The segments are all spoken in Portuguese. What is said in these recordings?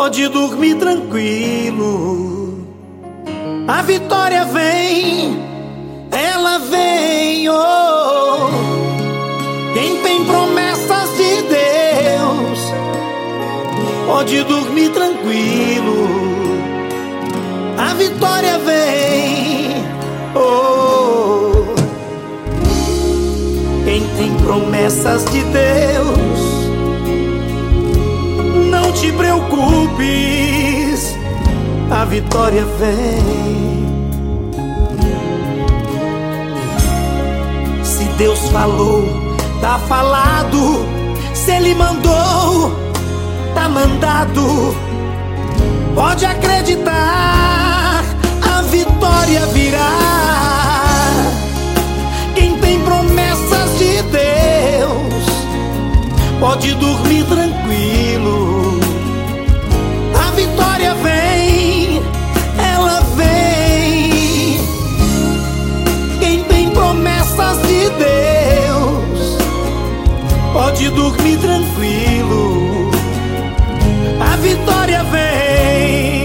pode dormir tranquilo. A vitória vem, ela vem, oh. Quem tem promessas de Deus pode dormir tranquilo. A vitória vem, oh. Quem tem promessas de Deus, não te preocupes, a vitória vem. Se Deus falou, tá falado. Se Ele mandou, tá mandado. Pode acreditar, a vitória virá. Quem tem promessas de Deus pode dormir tranquilo. A vitória vem, ela vem. Quem tem promessas de Deus pode dormir tranquilo. A vitória vem.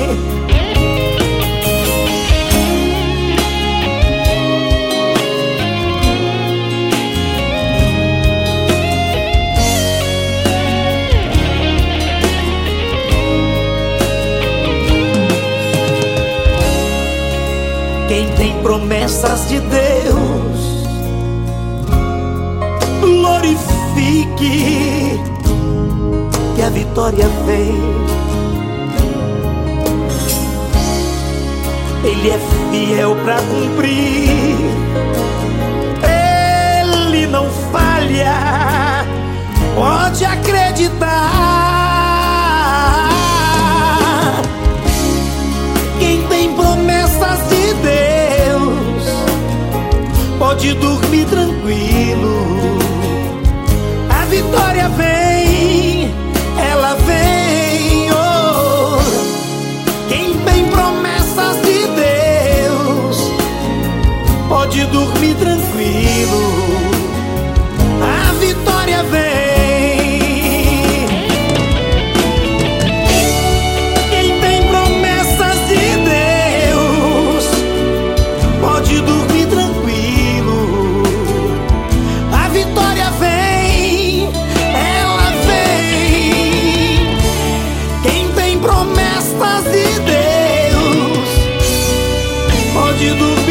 Quem tem promessas de Deus, glorifique, que a vitória vem. Ele é fiel pra cumprir, Ele não falha, pode acreditar. Quem tem promessas de Deus pode dormir tranquilo. A vitória vem, ela vem, oh. Quem tem promessas de Deus pode dormir tranquilo. A vitória vem. Quem tem promessas de Deus pode dormir tranquilo. A vitória vem, ela vem. Quem tem promessas de Deus pode dormir